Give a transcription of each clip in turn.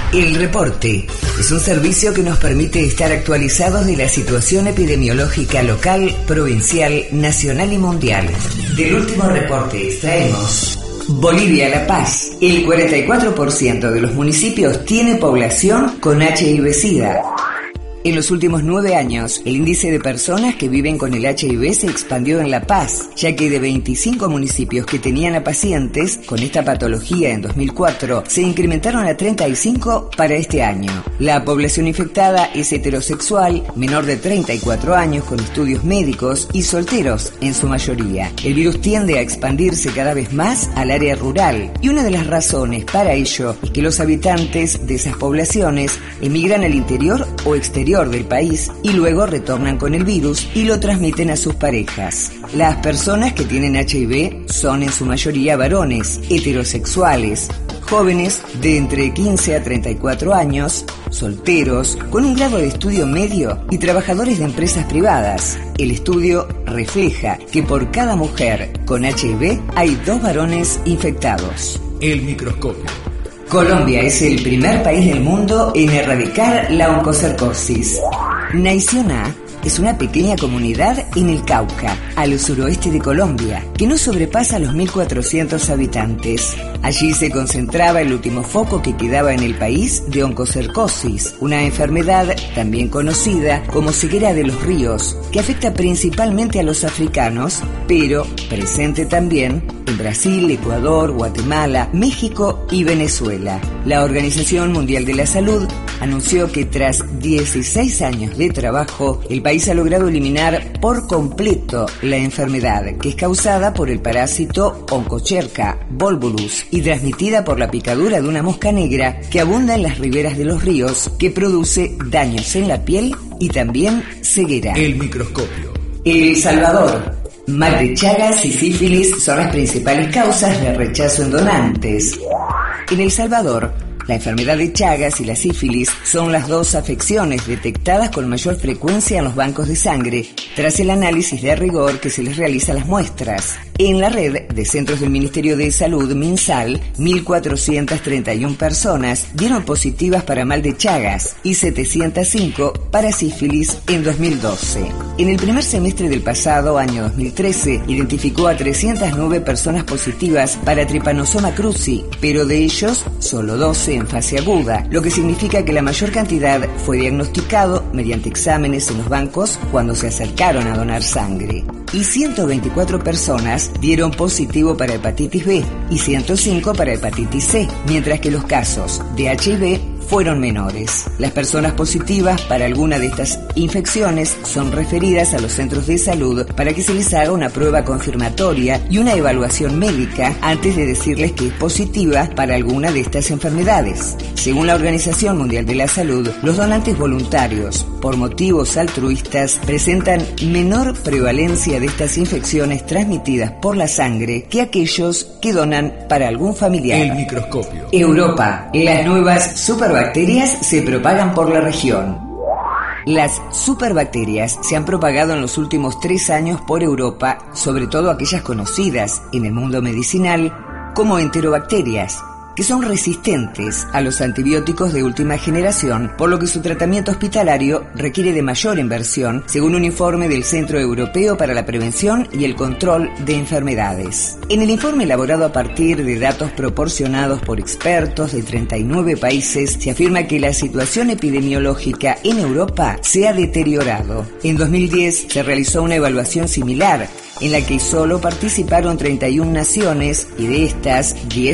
El Reporte es un servicio que nos permite estar actualizados de la situación epidemiológica local, provincial, nacional y mundial. Del último reporte extraemos: Bolivia, La Paz. El 44% de los municipios tiene población con HIV-Sida. En los últimos 9 años, el índice de personas que viven con el HIV se expandió en La Paz, ya que de 25 municipios que tenían a pacientes con esta patología en 2004, se incrementaron a 35 para este año. La población infectada es heterosexual, menor de 34 años con estudios médicos y solteros en su mayoría. El virus tiende a expandirse cada vez más al área rural y una de las razones para ello es que los habitantes de esas poblaciones emigran al interior o exterior del país y luego retornan con el virus y lo transmiten a sus parejas. Las personas que tienen HIV son en su mayoría varones, heterosexuales, jóvenes de entre 15 a 34 años, solteros, con un grado de estudio medio y trabajadores de empresas privadas. El estudio refleja que por cada mujer con HIV hay 2 varones infectados. El microscopio. Colombia es el primer país del mundo en erradicar la oncocercosis. Naicioná es una pequeña comunidad en el Cauca, al suroeste de Colombia, que no sobrepasa los 1.400 habitantes. Allí se concentraba el último foco que quedaba en el país de oncocercosis, una enfermedad también conocida como ceguera de los ríos, que afecta principalmente a los africanos, pero presente también en Brasil, Ecuador, Guatemala, México y Venezuela. La Organización Mundial de la Salud anunció que tras 16 años de trabajo, el país ha logrado eliminar por completo la enfermedad, que es causada por el parásito Onchocerca volvulus y transmitida por la picadura de una mosca negra que abunda en las riberas de los ríos, que produce daños en la piel y también ceguera. El microscopio. El Salvador. Mal de Chagas y sífilis son las principales causas de rechazo en donantes. En El Salvador, la enfermedad de Chagas y la sífilis son las 2 afecciones detectadas con mayor frecuencia en los bancos de sangre, tras el análisis de rigor que se les realiza a las muestras. En la red de centros del Ministerio de Salud, MinSal, 1.431 personas dieron positivas para mal de Chagas y 705 para sífilis en 2012. En el primer semestre del pasado año 2013, identificó a 309 personas positivas para Trypanosoma cruzi, pero de ellos solo 12 en fase aguda, lo que significa que la mayor cantidad fue diagnosticado mediante exámenes en los bancos cuando se acercaron a donar sangre. Y 124 personas dieron positivo para hepatitis B y 105 para hepatitis C, mientras que los casos de HIV fueron menores. Las personas positivas para alguna de estas infecciones son referidas a los centros de salud para que se les haga una prueba confirmatoria y una evaluación médica antes de decirles que es positiva para alguna de estas enfermedades. Según la Organización Mundial de la Salud, los donantes voluntarios, por motivos altruistas, presentan menor prevalencia de estas infecciones transmitidas por la sangre que aquellos que donan para algún familiar. El microscopio. Europa. Las nuevas superbacterias se propagan por la región. Las superbacterias se han propagado en los últimos 3 años por Europa, sobre todo aquellas conocidas en el mundo medicinal como enterobacterias, que son resistentes a los antibióticos de última generación, por lo que su tratamiento hospitalario requiere de mayor inversión, según un informe del Centro Europeo para la Prevención y el Control de Enfermedades. En el informe elaborado a partir de datos proporcionados por expertos de 39 países, se afirma que la situación epidemiológica en Europa se ha deteriorado. En 2010 se realizó una evaluación similar, en la que solo participaron 31 naciones y de estas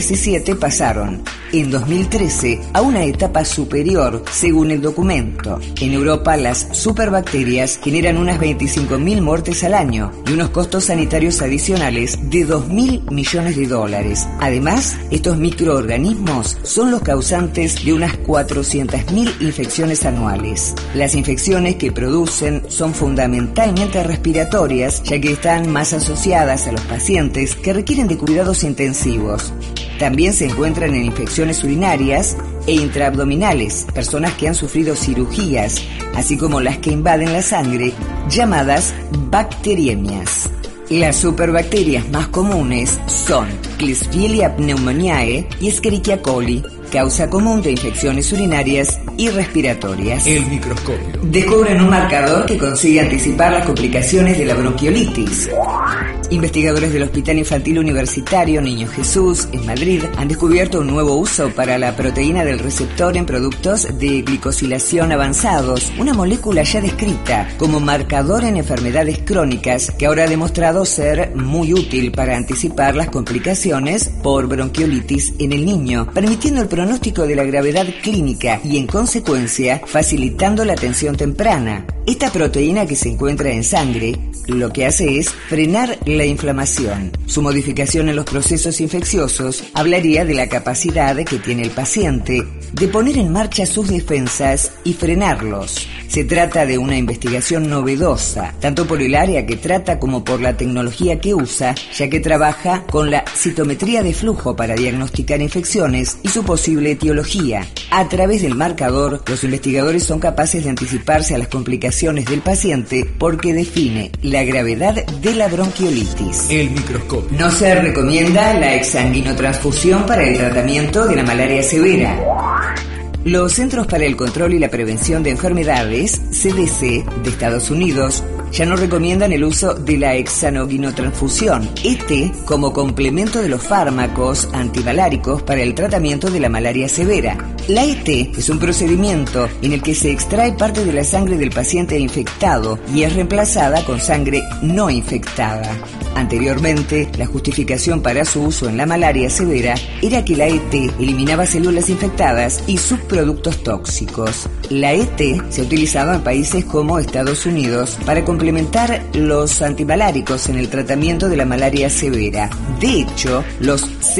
17 pasaron en 2013 a una etapa superior, según el documento. En Europa, las superbacterias generan unas 25.000 muertes al año y unos costos sanitarios adicionales de $2.000 millones. Además, estos microorganismos son los causantes de unas 400.000 infecciones anuales. Las infecciones que producen son fundamentalmente respiratorias, ya que están más asociadas a los pacientes que requieren de cuidados intensivos. También se encuentran en infecciones urinarias e intraabdominales, personas que han sufrido cirugías, así como las que invaden la sangre, llamadas bacteriemias. Las superbacterias más comunes son Klebsiella pneumoniae y Escherichia coli, causa común de infecciones urinarias y respiratorias. El microscopio. Descubren un marcador que consigue anticipar las complicaciones de la bronquiolitis. Investigadores del Hospital Infantil Universitario Niño Jesús, en Madrid, han descubierto un nuevo uso para la proteína del receptor en productos de glicosilación avanzados, una molécula ya descrita como marcador en enfermedades crónicas que ahora ha demostrado ser muy útil para anticipar las complicaciones por bronquiolitis en el niño, permitiendo el pronóstico de la gravedad clínica y, en consecuencia, facilitando la atención temprana. Esta proteína, que se encuentra en sangre, lo que hace es frenar la inflamación. Su modificación en los procesos infecciosos hablaría de la capacidad que tiene el paciente de poner en marcha sus defensas y frenarlos. Se trata de una investigación novedosa, tanto por el área que trata como por la tecnología que usa, ya que trabaja con la citometría de flujo para diagnosticar infecciones y su posible etiología. A través del marcador, los investigadores son capaces de anticiparse a las complicaciones del paciente porque define la gravedad de la bronquiolitis. El microscopio. No se recomienda la exsanguinotransfusión para el tratamiento de la malaria severa. Los Centros para el Control y la Prevención de Enfermedades, CDC, de Estados Unidos, ya no recomiendan el uso de la exsanguinotransfusión, ET, como complemento de los fármacos antimaláricos para el tratamiento de la malaria severa. La ET es un procedimiento en el que se extrae parte de la sangre del paciente infectado y es reemplazada con sangre no infectada. Anteriormente, la justificación para su uso en la malaria severa era que la ET eliminaba células infectadas y subproductos tóxicos. La ET se ha utilizado en países como Estados Unidos para complementar los antimaláricos en el tratamiento de la malaria severa. De hecho, los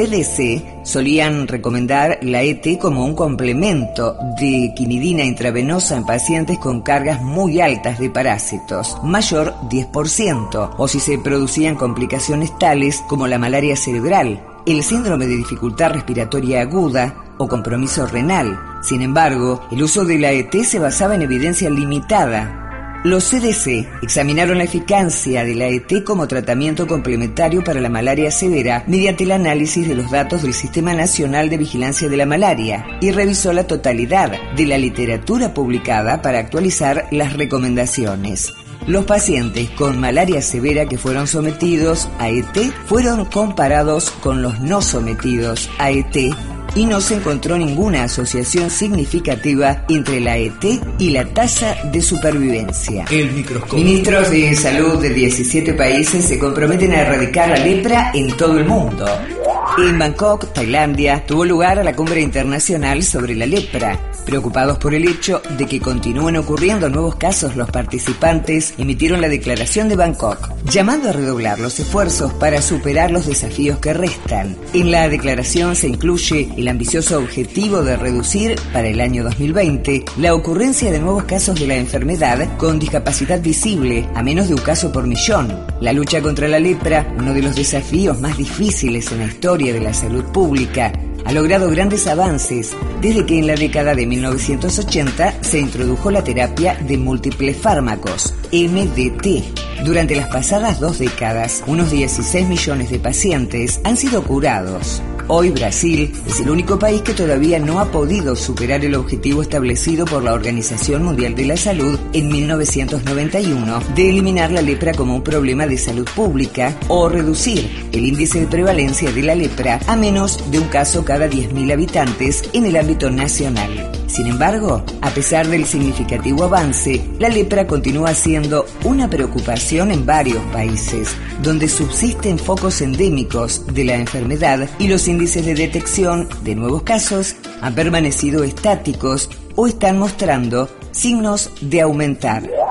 CDC solían recomendar la ET como un complemento de quinidina intravenosa en pacientes con cargas muy altas de parásitos, mayor 10%, o si se producían complicaciones tales como la malaria cerebral, el síndrome de dificultad respiratoria aguda o compromiso renal. Sin embargo, el uso de la ET se basaba en evidencia limitada. Los CDC examinaron la eficacia de la ET como tratamiento complementario para la malaria severa mediante el análisis de los datos del Sistema Nacional de Vigilancia de la Malaria y revisó la totalidad de la literatura publicada para actualizar las recomendaciones. Los pacientes con malaria severa que fueron sometidos a ET fueron comparados con los no sometidos a ET y no se encontró ninguna asociación significativa entre la ET y la tasa de supervivencia. El microscopio. Ministros de salud de 17 países se comprometen a erradicar la lepra en todo el mundo. En Bangkok, Tailandia, tuvo lugar la Cumbre Internacional sobre la Lepra. Preocupados por el hecho de que continúen ocurriendo nuevos casos, los participantes emitieron la Declaración de Bangkok, llamando a redoblar los esfuerzos para superar los desafíos que restan. En la declaración se incluye el ambicioso objetivo de reducir, para el año 2020, la ocurrencia de nuevos casos de la enfermedad con discapacidad visible, a menos de un caso por millón. La lucha contra la lepra, uno de los desafíos más difíciles en la historia de la salud pública, ha logrado grandes avances desde que en la década de 1980 se introdujo la terapia de múltiples fármacos, MDT. Durante las pasadas 2 décadas, unos 16 millones de pacientes han sido curados. Hoy Brasil es el único país que todavía no ha podido superar el objetivo establecido por la Organización Mundial de la Salud en 1991 de eliminar la lepra como un problema de salud pública o reducir el índice de prevalencia de la lepra a menos de un caso cada 10.000 habitantes en el ámbito nacional. Sin embargo, a pesar del significativo avance, la lepra continúa siendo una preocupación en varios países, donde subsisten focos endémicos de la enfermedad y los índices de detección de nuevos casos han permanecido estáticos o están mostrando signos de aumentar.